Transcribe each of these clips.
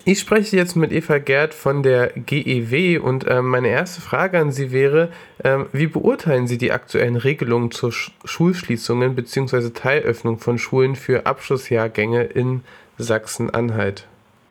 Ich spreche jetzt mit Eva Gerd von der GEW und meine erste Frage an Sie wäre, wie beurteilen Sie die aktuellen Regelungen zur Schulschließungen bzw. Teilöffnung von Schulen für Abschlussjahrgänge in Sachsen-Anhalt?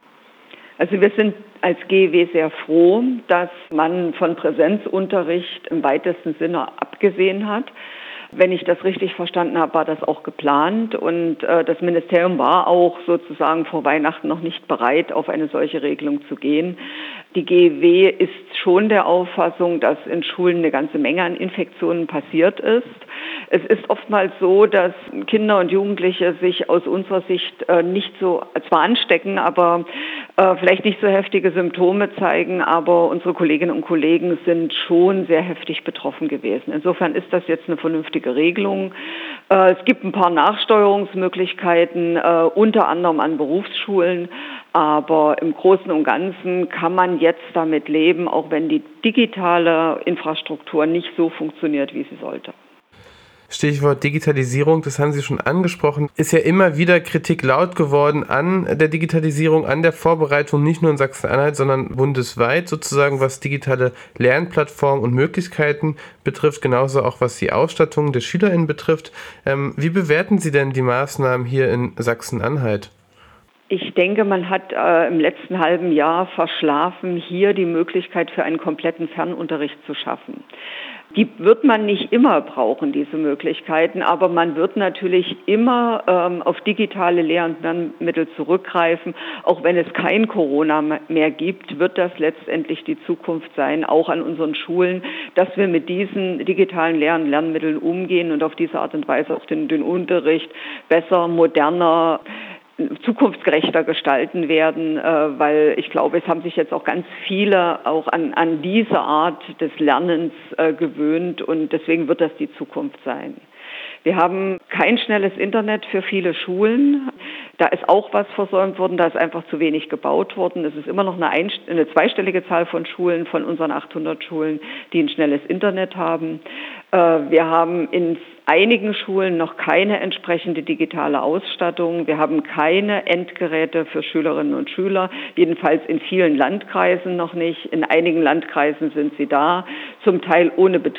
Also wir sind als GEW sehr froh, dass man von Präsenzunterricht im weitesten Sinne abgesehen hat. Wenn ich das richtig verstanden habe, war das auch geplant und das Ministerium war auch sozusagen vor Weihnachten noch nicht bereit, auf eine solche Regelung zu gehen. Die GEW ist schon der Auffassung, dass in Schulen eine ganze Menge an Infektionen passiert ist. Es ist oftmals so, dass Kinder und Jugendliche sich aus unserer Sicht nicht so, zwar anstecken, aber vielleicht nicht so heftige Symptome zeigen, aber unsere Kolleginnen und Kollegen sind schon sehr heftig betroffen gewesen. Insofern ist das jetzt eine vernünftige Regelung. Es gibt ein paar Nachsteuerungsmöglichkeiten, unter anderem an Berufsschulen, aber im Großen und Ganzen kann man jetzt damit leben, auch wenn die digitale Infrastruktur nicht so funktioniert, wie sie sollte. Stichwort Digitalisierung, das haben Sie schon angesprochen, ist ja immer wieder Kritik laut geworden an der Digitalisierung, an der Vorbereitung, nicht nur in Sachsen-Anhalt, sondern bundesweit sozusagen, was digitale Lernplattformen und Möglichkeiten betrifft, genauso auch was die Ausstattung der SchülerInnen betrifft. Wie bewerten Sie denn die Maßnahmen hier in Sachsen-Anhalt? Ich denke, man hat im letzten halben Jahr verschlafen, hier die Möglichkeit für einen kompletten Fernunterricht zu schaffen. Die wird man nicht immer brauchen, diese Möglichkeiten, aber man wird natürlich immer auf digitale Lernmittel zurückgreifen. Auch wenn es kein Corona mehr gibt, wird das letztendlich die Zukunft sein, auch an unseren Schulen, dass wir mit diesen digitalen Lernmitteln umgehen und auf diese Art und Weise auch den Unterricht besser, moderner, zukunftsgerechter gestalten werden, weil ich glaube, es haben sich jetzt auch ganz viele auch an diese Art des Lernens gewöhnt und deswegen wird das die Zukunft sein. Wir haben kein schnelles Internet für viele Schulen. Da ist auch was versäumt worden, da ist einfach zu wenig gebaut worden. Es ist immer noch eine zweistellige Zahl von Schulen, von unseren 800 Schulen, die ein schnelles Internet haben. Wir haben in einigen Schulen noch keine entsprechende digitale Ausstattung. Wir haben keine Endgeräte für Schülerinnen und Schüler, jedenfalls in vielen Landkreisen noch nicht. In einigen Landkreisen sind sie da, zum Teil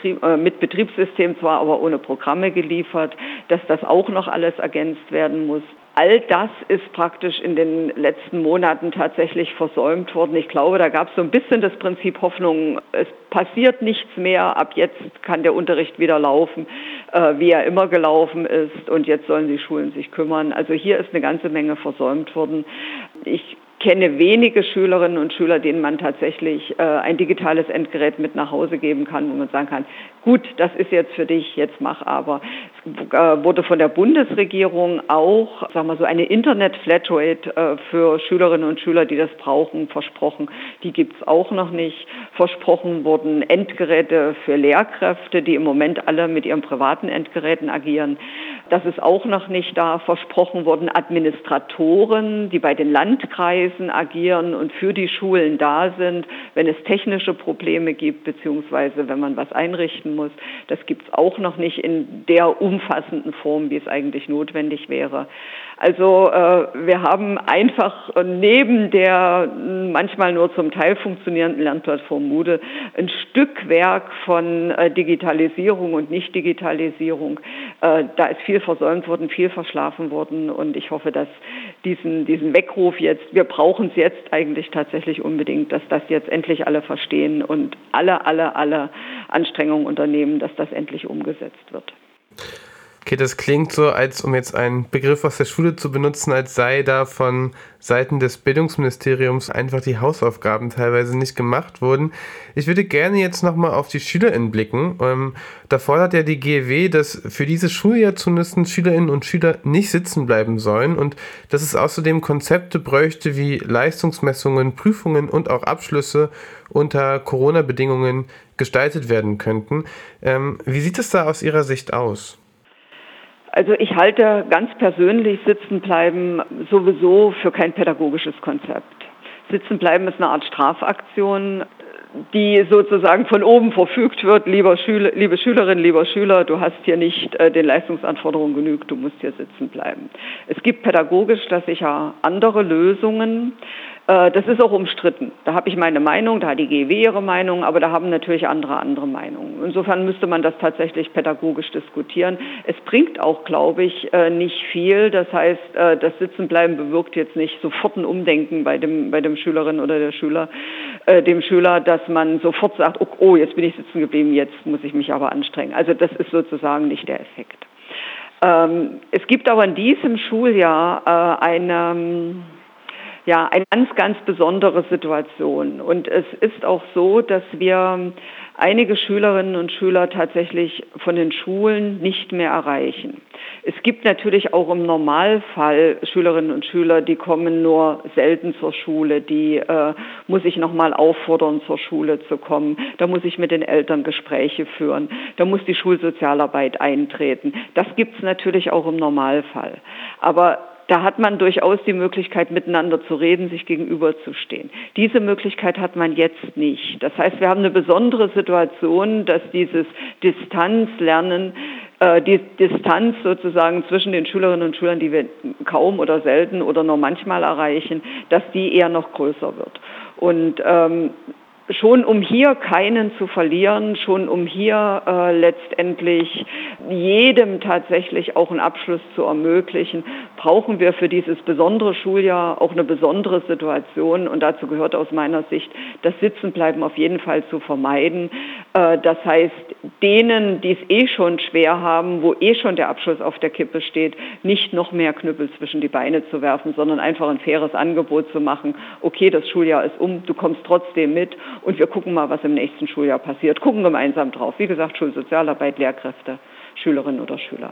mit Betriebssystem zwar, aber ohne Programme geliefert, dass das auch noch alles ergänzt werden muss. All das ist praktisch in den letzten Monaten tatsächlich versäumt worden. Ich glaube, da gab es so ein bisschen das Prinzip Hoffnung, es passiert nichts mehr, ab jetzt kann der Unterricht wieder laufen, wie er immer gelaufen ist und jetzt sollen die Schulen sich kümmern. Also hier ist eine ganze Menge versäumt worden. Ich kenne wenige Schülerinnen und Schüler, denen man tatsächlich ein digitales Endgerät mit nach Hause geben kann, wo man sagen kann, gut, das ist jetzt für dich, jetzt mach aber. Es wurde von der Bundesregierung auch, sagen wir so, eine Internet-Flatrate für Schülerinnen und Schüler, die das brauchen, versprochen. Die gibt's auch noch nicht. Versprochen wurden Endgeräte für Lehrkräfte, die im Moment alle mit ihren privaten Endgeräten agieren. Das ist auch noch nicht da. Versprochen wurden Administratoren, die bei den Landkreisen agieren und für die Schulen da sind, wenn es technische Probleme gibt, beziehungsweise wenn man was einrichten muss. Das gibt's auch noch nicht in der umfassenden Form, wie es eigentlich notwendig wäre. Also wir haben einfach neben der manchmal nur zum Teil funktionierenden Lernplattform Moodle ein Stückwerk von Digitalisierung und Nicht-Digitalisierung. Da ist viel versäumt worden, viel verschlafen worden und ich hoffe, dass diesen Weckruf jetzt, wir brauchen es jetzt eigentlich tatsächlich unbedingt, dass das jetzt endlich alle verstehen und alle Anstrengungen unternehmen, dass das endlich umgesetzt wird. Okay, das klingt so, als um jetzt einen Begriff aus der Schule zu benutzen, als sei da von Seiten des Bildungsministeriums einfach die Hausaufgaben teilweise nicht gemacht wurden. Ich würde gerne jetzt nochmal auf die SchülerInnen blicken. Da fordert ja die GEW, dass für dieses Schuljahr zumindest SchülerInnen und Schüler nicht sitzen bleiben sollen und dass es außerdem Konzepte bräuchte wie Leistungsmessungen, Prüfungen und auch Abschlüsse unter Corona-Bedingungen gestaltet werden könnten. Wie sieht es da aus Ihrer Sicht aus? Also ich halte ganz persönlich Sitzenbleiben sowieso für kein pädagogisches Konzept. Sitzenbleiben ist eine Art Strafaktion, die sozusagen von oben verfügt wird, liebe Schülerin, lieber Schüler, du hast hier nicht den Leistungsanforderungen genügt, du musst hier sitzen bleiben. Es gibt pädagogisch da sicher andere Lösungen. Das ist auch umstritten. Da habe ich meine Meinung, da hat die GEW ihre Meinung, aber da haben natürlich andere Meinungen. Insofern müsste man das tatsächlich pädagogisch diskutieren. Es bringt auch, glaube ich, nicht viel. Das heißt, das Sitzenbleiben bewirkt jetzt nicht sofort ein Umdenken bei dem Schülerin oder der Schüler, dem Schüler, dass man sofort sagt, oh, jetzt bin ich sitzen geblieben, jetzt muss ich mich aber anstrengen. Also das ist sozusagen nicht der Effekt. Es gibt aber in diesem Schuljahr eine ganz besondere Situation. Und es ist auch so, dass wir einige Schülerinnen und Schüler tatsächlich von den Schulen nicht mehr erreichen. Es gibt natürlich auch im Normalfall Schülerinnen und Schüler, die kommen nur selten zur Schule, die muss ich nochmal auffordern, zur Schule zu kommen. Da muss ich mit den Eltern Gespräche führen. Da muss die Schulsozialarbeit eintreten. Das gibt es natürlich auch im Normalfall. Aber da hat man durchaus die Möglichkeit, miteinander zu reden, sich gegenüberzustehen. Diese Möglichkeit hat man jetzt nicht. Das heißt, wir haben eine besondere Situation, dass dieses Distanzlernen, die Distanz sozusagen zwischen den Schülerinnen und Schülern, die wir kaum oder selten oder nur manchmal erreichen, dass die eher noch größer wird. Und schon um hier keinen zu verlieren, schon um hier letztendlich jedem tatsächlich auch einen Abschluss zu ermöglichen, brauchen wir für dieses besondere Schuljahr auch eine besondere Situation. Und dazu gehört aus meiner Sicht, das Sitzenbleiben auf jeden Fall zu vermeiden. Das heißt, denen, die es schon schwer haben, wo schon der Abschluss auf der Kippe steht, nicht noch mehr Knüppel zwischen die Beine zu werfen, sondern einfach ein faires Angebot zu machen. Okay, das Schuljahr ist du kommst trotzdem mit. Und wir gucken mal, was im nächsten Schuljahr passiert. Gucken gemeinsam drauf. Wie gesagt, Schulsozialarbeit, Lehrkräfte, Schülerinnen oder Schüler.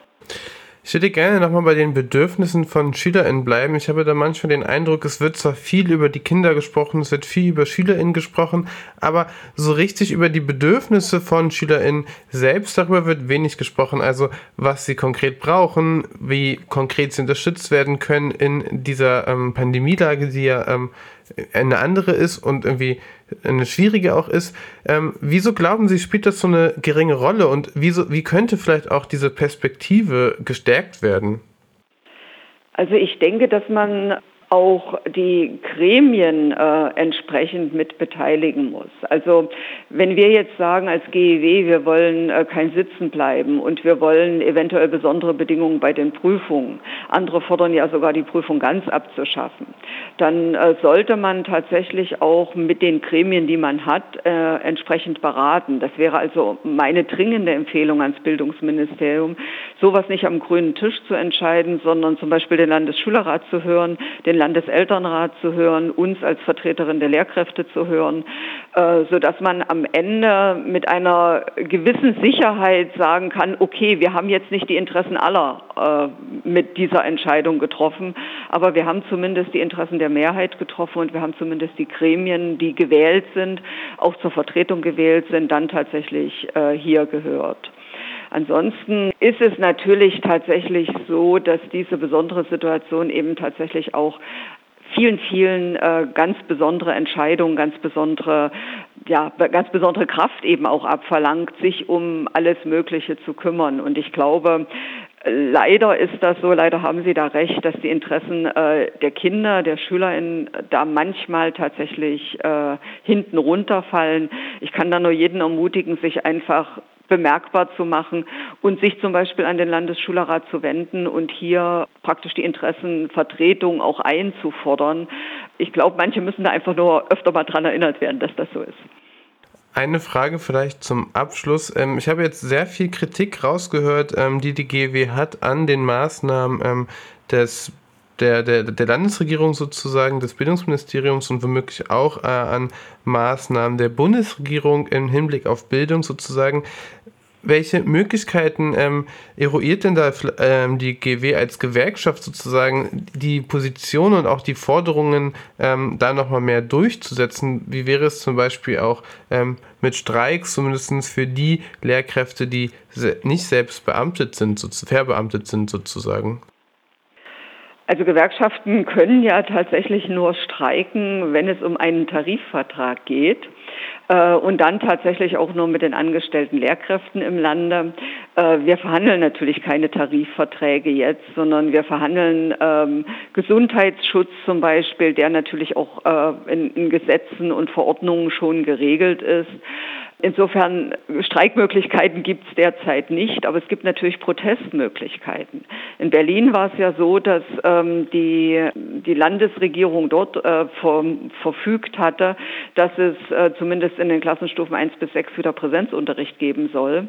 Ich würde gerne nochmal bei den Bedürfnissen von SchülerInnen bleiben. Ich habe da manchmal den Eindruck, es wird zwar viel über die Kinder gesprochen, es wird viel über SchülerInnen gesprochen, aber so richtig über die Bedürfnisse von SchülerInnen selbst, darüber wird wenig gesprochen. Also was sie konkret brauchen, wie konkret sie unterstützt werden können in dieser Pandemielage, die ja eine andere ist und irgendwie eine schwierige auch ist. Wieso glauben Sie, spielt das so eine geringe Rolle und wie könnte vielleicht auch diese Perspektive gestärkt werden? Also ich denke, dass man auch die Gremien entsprechend mit beteiligen muss. Also wenn wir jetzt sagen als GEW, wir wollen kein Sitzen bleiben und wir wollen eventuell besondere Bedingungen bei den Prüfungen, andere fordern ja sogar die Prüfung ganz abzuschaffen, dann sollte man tatsächlich auch mit den Gremien, die man hat, entsprechend beraten. Das wäre also meine dringende Empfehlung ans Bildungsministerium, sowas nicht am grünen Tisch zu entscheiden, sondern zum Beispiel den Landesschülerrat zu hören, den Landeselternrat zu hören, uns als Vertreterin der Lehrkräfte zu hören, sodass man am Ende mit einer gewissen Sicherheit sagen kann, okay, wir haben jetzt nicht die Interessen aller mit dieser Entscheidung getroffen, aber wir haben zumindest die Interessen der Mehrheit getroffen und wir haben zumindest die Gremien, die gewählt sind, auch zur Vertretung gewählt sind, dann tatsächlich hier gehört. Ansonsten ist es natürlich tatsächlich so, dass diese besondere Situation eben tatsächlich auch vielen ganz besondere Entscheidungen, ganz besondere Kraft eben auch abverlangt, sich um alles Mögliche zu kümmern. Und ich glaube, leider ist das so, leider haben Sie da recht, dass die Interessen der Kinder, der SchülerInnen da manchmal tatsächlich hinten runterfallen. Ich kann da nur jeden ermutigen, sich einfach bemerkbar zu machen und sich zum Beispiel an den Landesschülerrat zu wenden und hier praktisch die Interessenvertretung auch einzufordern. Ich glaube, manche müssen da einfach nur öfter mal dran erinnert werden, dass das so ist. Eine Frage vielleicht zum Abschluss. Ich habe jetzt sehr viel Kritik rausgehört, die GEW hat an den Maßnahmen der Landesregierung sozusagen, des Bildungsministeriums und womöglich auch an Maßnahmen der Bundesregierung im Hinblick auf Bildung sozusagen. Welche Möglichkeiten eruiert denn da die GEW als Gewerkschaft sozusagen, die Position und auch die Forderungen da nochmal mehr durchzusetzen? Wie wäre es zum Beispiel auch mit Streiks, zumindest für die Lehrkräfte, die nicht selbst verbeamtet sind sozusagen? Also Gewerkschaften können ja tatsächlich nur streiken, wenn es um einen Tarifvertrag geht. Und dann tatsächlich auch nur mit den angestellten Lehrkräften im Lande. Wir verhandeln natürlich keine Tarifverträge jetzt, sondern wir verhandeln Gesundheitsschutz zum Beispiel, der natürlich auch in Gesetzen und Verordnungen schon geregelt ist. Insofern Streikmöglichkeiten gibt es derzeit nicht, aber es gibt natürlich Protestmöglichkeiten. In Berlin war es ja so, dass die Landesregierung dort verfügt hatte, dass es zumindest in den Klassenstufen 1 bis 6 wieder Präsenzunterricht geben soll.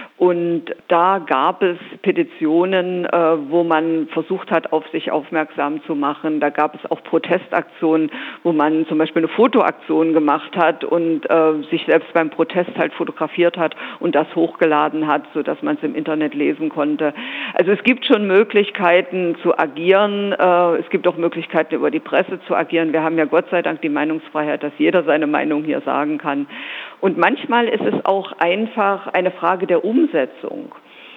Und da gab es Petitionen, wo man versucht hat, auf sich aufmerksam zu machen. Da gab es auch Protestaktionen, wo man zum Beispiel eine Fotoaktion gemacht hat und sich selbst beim Protest halt fotografiert hat und das hochgeladen hat, sodass man es im Internet lesen konnte. Also es gibt schon Möglichkeiten zu agieren. Es gibt auch Möglichkeiten, über die Presse zu agieren. Wir haben ja Gott sei Dank die Meinungsfreiheit, dass jeder seine Meinung hier sagen kann. Und manchmal ist es auch einfach eine Frage der Umsetzung.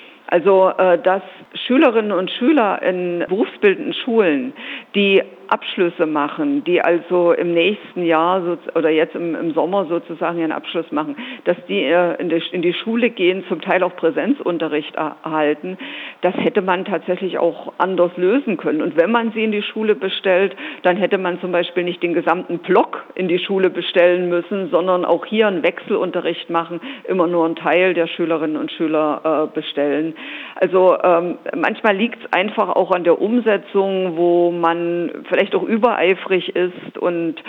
Also, dass Schülerinnen und Schüler in berufsbildenden Schulen, die Abschlüsse machen, die also im nächsten Jahr oder jetzt im Sommer sozusagen ihren Abschluss machen, dass die in die Schule gehen, zum Teil auch Präsenzunterricht erhalten, das hätte man tatsächlich auch anders lösen können. Und wenn man sie in die Schule bestellt, dann hätte man zum Beispiel nicht den gesamten Block in die Schule bestellen müssen, sondern auch hier einen Wechselunterricht machen, immer nur einen Teil der Schülerinnen und Schüler bestellen. Also manchmal liegt es einfach auch an der Umsetzung, wo man vielleicht auch übereifrig ist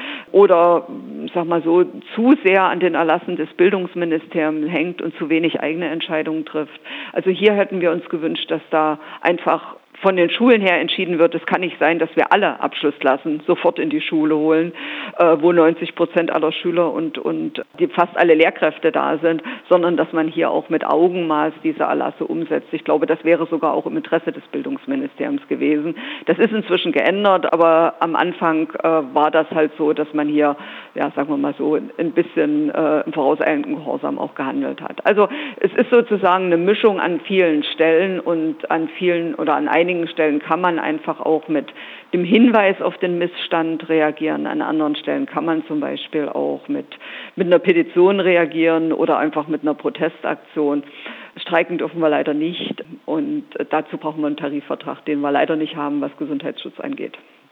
oder sag mal so zu sehr an den Erlassen des Bildungsministeriums hängt und zu wenig eigene Entscheidungen trifft. Also hier hätten wir uns gewünscht, dass da einfach von den Schulen her entschieden wird, es kann nicht sein, dass wir alle Abschlussklassen sofort in die Schule holen, wo 90% aller Schüler und die fast alle Lehrkräfte da sind, sondern dass man hier auch mit Augenmaß diese Erlasse umsetzt. Ich glaube, das wäre sogar auch im Interesse des Bildungsministeriums gewesen. Das ist inzwischen geändert, aber am Anfang war das halt so, dass man hier, ja, sagen wir mal so, ein bisschen im vorauseilenden Gehorsam auch gehandelt hat. Also es ist sozusagen eine Mischung an vielen Stellen und an einigen Stellen kann man einfach auch mit dem Hinweis auf den Missstand reagieren. An anderen Stellen kann man zum Beispiel auch mit einer Petition reagieren oder einfach mit einer Protestaktion. Streiken dürfen wir leider nicht und dazu brauchen wir einen Tarifvertrag, den wir leider nicht haben, was Gesundheitsschutz angeht.